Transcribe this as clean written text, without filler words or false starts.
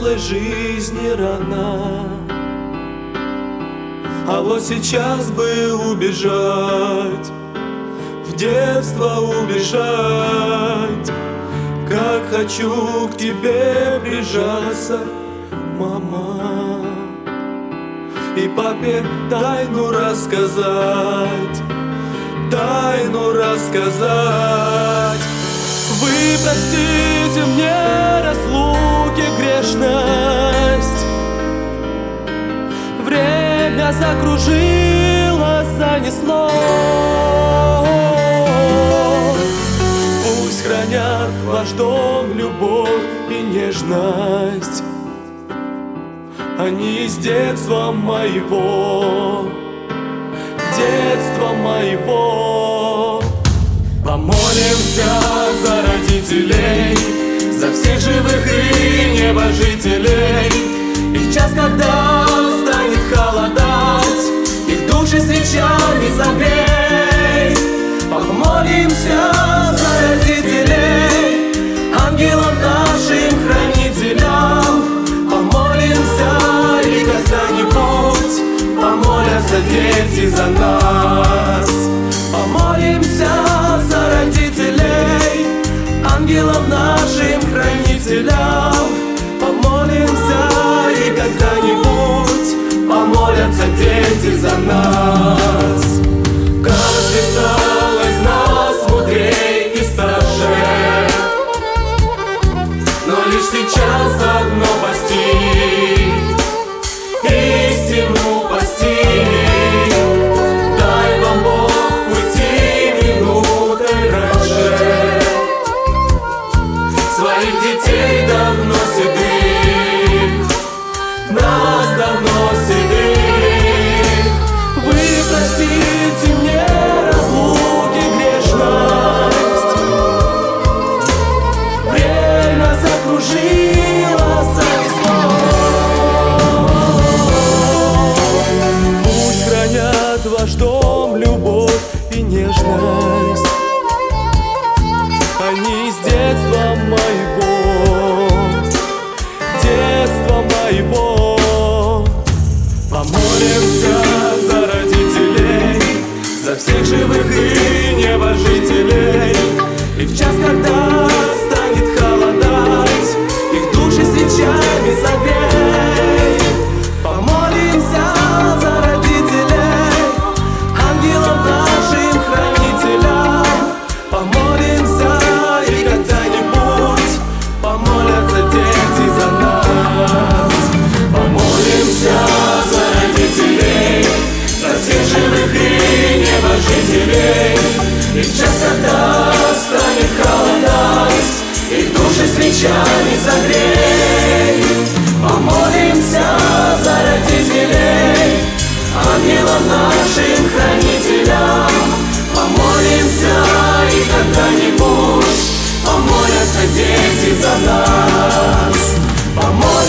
взрослой жизни рана. А вот сейчас бы убежать, в детство убежать. Как хочу к тебе прижаться, мама, и папе тайну рассказать, тайну рассказать. Вы простите мне разлуки грешность, время закружило, занесло. Пусть хранят ваш дом любовь и нежность, они из детства моего, детства моего. Помолимся за родителей, за всех живых и небожителей. И в час, когда станет холодать, их души свечами согрей. Помолимся за родителей, ангелам нашим хранителям. Помолимся, и когда-нибудь помолятся дети за нас. Помолимся за родителей, ангелам нашим хранителям. Помолимся, и когда-нибудь помолятся дети за нас. Каждый стал из нас мудрей и старше, но лишь сейчас одно постиг, истину постиг. Дай вам Бог уйти минутой раньше, своих детей давно седых, нас давно седых. Вы простите мне разлуки грешность, время закружило, занесло. Пусть хранят ваш дом любовь и нежность, они из детства моего, детства моего. Помолимся за родителей, за всех живых и небожителей. И в час, когда станет холодать, их души свечами согрей. Помолимся за родителей, ангелам нашим хранителям. Помолимся, и когда-нибудь помолятся дети за нас. Помолимся за родителей, за всех живых и небожителей. И в час, когда станет холодать, их души свечами согрей. Помолимся за родителей, ангелам нашим хранителям. Помолимся, и когда-нибудь помолятся дети за нас.